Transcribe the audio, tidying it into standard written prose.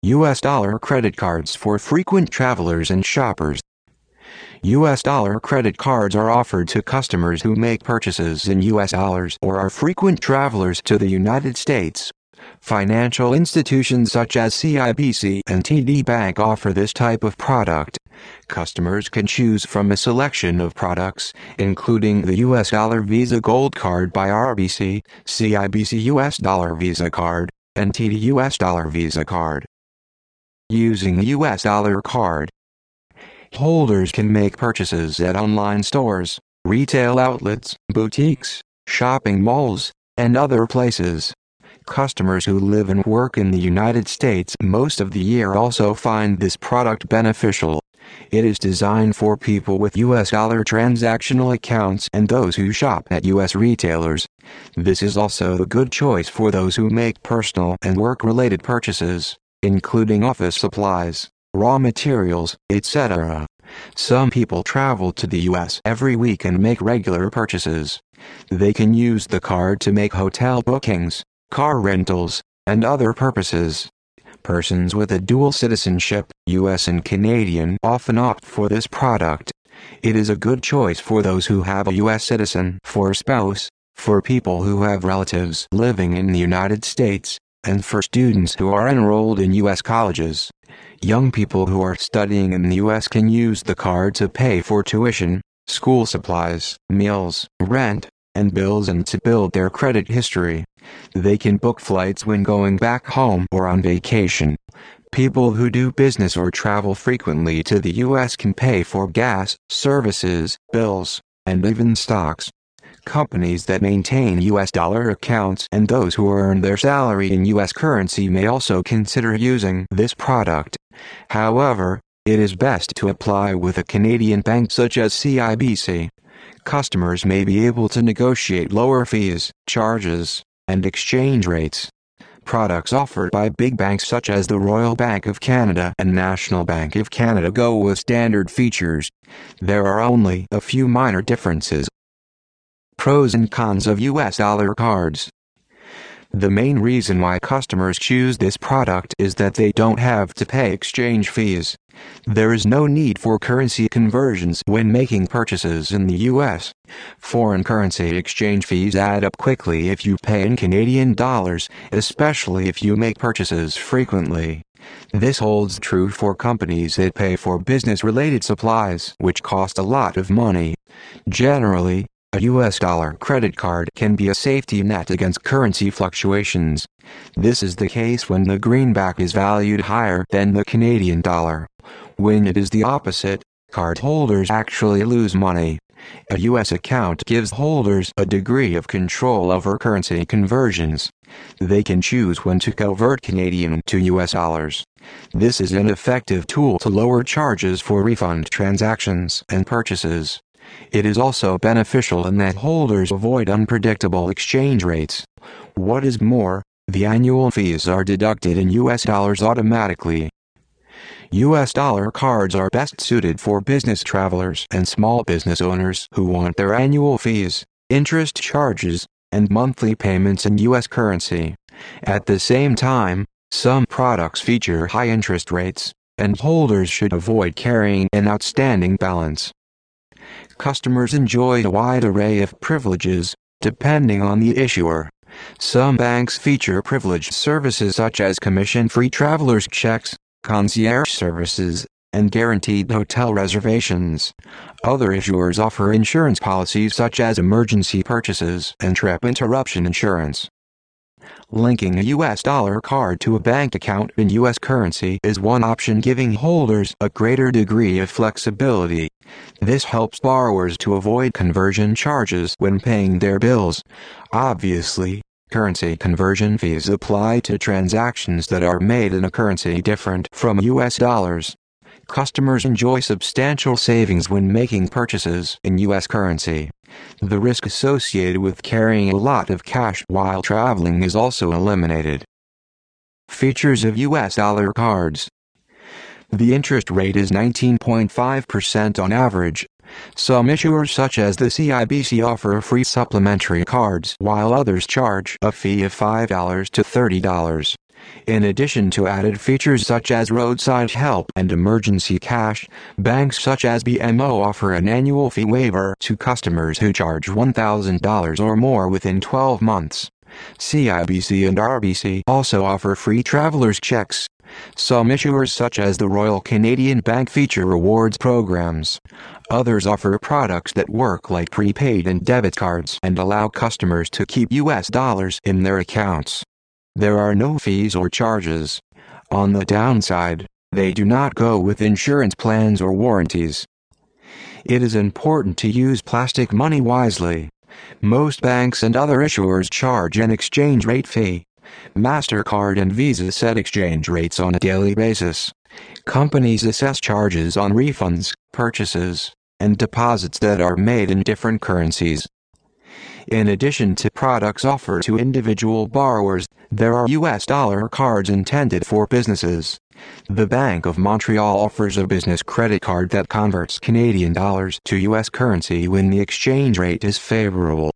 U.S. dollar credit cards for frequent travelers and shoppers. U.S. dollar credit cards are offered to customers who make purchases in U.S. dollars or are frequent travelers to the United States. Financial institutions such as CIBC and TD Bank offer this type of product. Customers can choose from a selection of products, including the U.S. Dollar Visa Gold Card by RBC, CIBC U.S. Dollar Visa Card, and TD U.S. Dollar Visa Card. Using a U.S. dollar card, holders can make purchases at online stores, retail outlets, boutiques, shopping malls, and other places. Customers who live and work in the United States most of the year also find this product beneficial. It is designed for people with U.S. dollar transactional accounts and those who shop at U.S. retailers. This is also a good choice for those who make personal and work-related purchases, including office supplies, raw materials, etc. Some people travel to the U.S. every week and make regular purchases. They can use the card to make hotel bookings, car rentals, and other purposes. Persons with a dual citizenship, U.S. and Canadian, often opt for this product. It is a good choice for those who have a U.S. citizen, for a spouse, for people who have relatives living in the United States, and for students who are enrolled in U.S. colleges. Young people who are studying in the U.S. can use the card to pay for tuition, school supplies, meals, rent, and bills and to build their credit history. They can book flights when going back home or on vacation. People who do business or travel frequently to the U.S. can pay for gas, services, bills, and even stocks. Companies that maintain U.S. dollar accounts and those who earn their salary in U.S. currency may also consider using this product. However, it is best to apply with a Canadian bank such as CIBC. Customers may be able to negotiate lower fees, charges, and exchange rates. Products offered by big banks such as the Royal Bank of Canada and National Bank of Canada go with standard features. There are only a few minor differences. Pros and cons of U.S. dollar cards. The main reason why customers choose this product is that they don't have to pay exchange fees. There is no need for currency conversions when making purchases in the U.S. Foreign currency exchange fees add up quickly if you pay in Canadian dollars, especially if you make purchases frequently. This holds true for companies that pay for business-related supplies, which cost a lot of money. Generally, a U.S. dollar credit card can be a safety net against currency fluctuations. This is the case when the greenback is valued higher than the Canadian dollar. When it is the opposite, card holders actually lose money. A U.S. account gives holders a degree of control over currency conversions. They can choose when to convert Canadian to U.S. dollars. This is an effective tool to lower charges for refund transactions and purchases. It is also beneficial in that holders avoid unpredictable exchange rates. What is more, the annual fees are deducted in U.S. dollars automatically. U.S. dollar cards are best suited for business travelers and small business owners who want their annual fees, interest charges, and monthly payments in U.S. currency. At the same time, some products feature high interest rates, and holders should avoid carrying an outstanding balance. Customers enjoy a wide array of privileges, depending on the issuer. Some banks feature privileged services such as commission-free traveler's checks, concierge services, and guaranteed hotel reservations. Other issuers offer insurance policies such as emergency purchases and trip interruption insurance. Linking a U.S. dollar card to a bank account in U.S. currency is one option, giving holders a greater degree of flexibility. This helps borrowers to avoid conversion charges when paying their bills. Obviously, currency conversion fees apply to transactions that are made in a currency different from U.S. dollars. Customers enjoy substantial savings when making purchases in U.S. currency. The risk associated with carrying a lot of cash while traveling is also eliminated. Features of U.S. dollar cards. The interest rate is 19.5% on average. Some issuers such as the CIBC offer free supplementary cards while others charge a fee of $5 to $30. In addition to added features such as roadside help and emergency cash, banks such as BMO offer an annual fee waiver to customers who charge $1,000 or more within 12 months. CIBC and RBC also offer free traveler's checks. Some issuers such as the Royal Canadian Bank feature rewards programs. Others offer products that work like prepaid and debit cards and allow customers to keep US dollars in their accounts. There are no fees or charges. On the downside, they do not go with insurance plans or warranties. It is important to use plastic money wisely. Most banks and other issuers charge an exchange rate fee. MasterCard and Visa set exchange rates on a daily basis. Companies assess charges on refunds, purchases, and deposits that are made in different currencies. In addition to products offered to individual borrowers, there are US dollar cards intended for businesses. The Bank of Montreal offers a business credit card that converts Canadian dollars to US currency when the exchange rate is favorable.